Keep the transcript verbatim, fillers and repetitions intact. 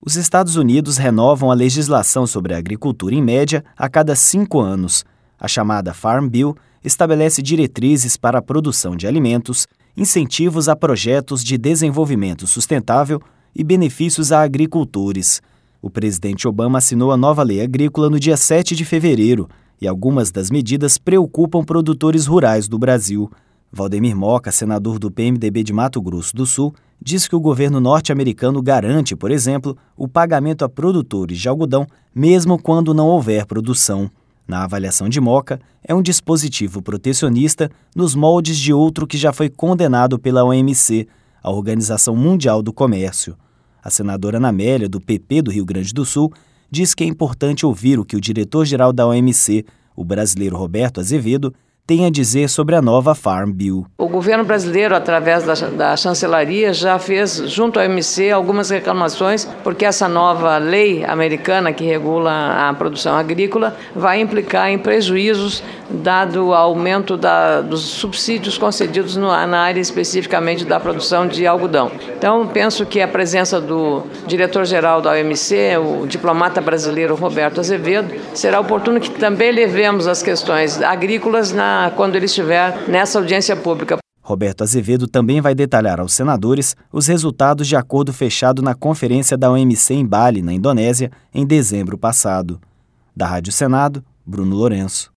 Os Estados Unidos renovam a legislação sobre a agricultura em média a cada cinco anos. A chamada Farm Bill estabelece diretrizes para a produção de alimentos, incentivos a projetos de desenvolvimento sustentável e benefícios a agricultores. O presidente Obama assinou a nova lei agrícola no dia sete de fevereiro e algumas das medidas preocupam produtores rurais do Brasil. Valdemir Moca, senador do P M D B de Mato Grosso do Sul, diz que o governo norte-americano garante, por exemplo, o pagamento a produtores de algodão mesmo quando não houver produção. Na avaliação de Moca, é um dispositivo protecionista nos moldes de outro que já foi condenado pela O M C, a Organização Mundial do Comércio. A senadora Ana Amélia, do P P do Rio Grande do Sul, diz que é importante ouvir o que o diretor-geral da O M C, o brasileiro Roberto Azevedo, tem a dizer sobre a nova Farm Bill. O governo brasileiro, através da, da chancelaria, já fez, junto ao O M C, algumas reclamações, porque essa nova lei americana que regula a produção agrícola vai implicar em prejuízos, dado o aumento da, dos subsídios concedidos no, na área especificamente da produção de algodão. Então, penso que a presença do diretor-geral da O M C, o diplomata brasileiro Roberto Azevedo, será oportuno que também levemos as questões agrícolas na quando ele estiver nessa audiência pública. Roberto Azevedo também vai detalhar aos senadores os resultados de acordo fechado na conferência da O M C em Bali, na Indonésia, em dezembro passado. Da Rádio Senado, Bruno Lourenço.